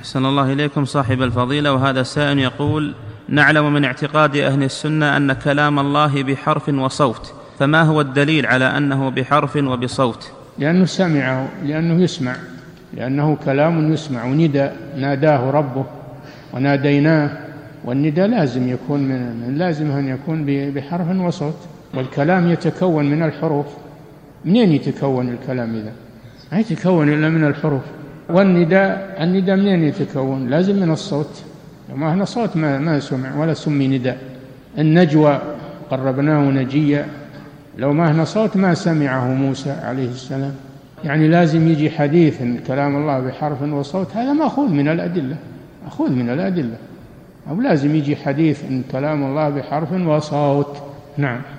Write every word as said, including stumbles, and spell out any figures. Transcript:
أحسن الله إليكم صاحب الفضيلة. وهذا سائل يقول: نعلم من اعتقاد أهل السنة أن كلام الله بحرف وصوت، فما هو الدليل على أنه بحرف وبصوت؟ لأنه سمعه، لأنه يسمع، لأنه كلام يسمع، وندى ناداه ربه وناديناه، والندى لازم يكون من لازم أن يكون بحرف وصوت. والكلام يتكون من الحروف. منين يتكون الكلام إذا؟ ما يتكون إلا من الحروف. والنداء النداء منين يتكون؟ لازم من الصوت. وما هنا صوت ما, ما سمع ولا سمي نداء. النجوى قربناه نجيا، لو ما هنا صوت ما سمعه موسى عليه السلام. يعني لازم يجي حديث إن كلام الله بحرف وصوت، هذا مأخوذ من الأدلة، مأخوذ من الأدلة. أو لازم يجي حديث إن كلام الله بحرف وصوت. نعم.